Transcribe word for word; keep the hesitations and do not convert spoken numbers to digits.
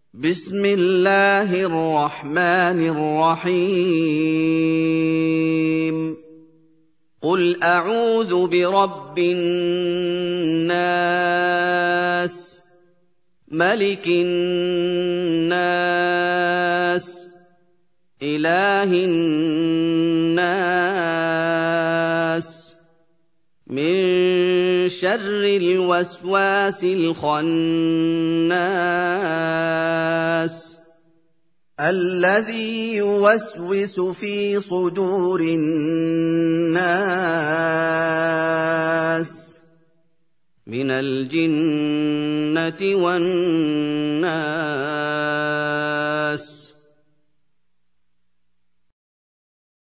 بسم الله الرحمن الرحيم قل أعوذ برب الناس ملك الناس إله الناس من شر الوسواس الخناس الذي يوسوس في صدور الناس من الجنة والناس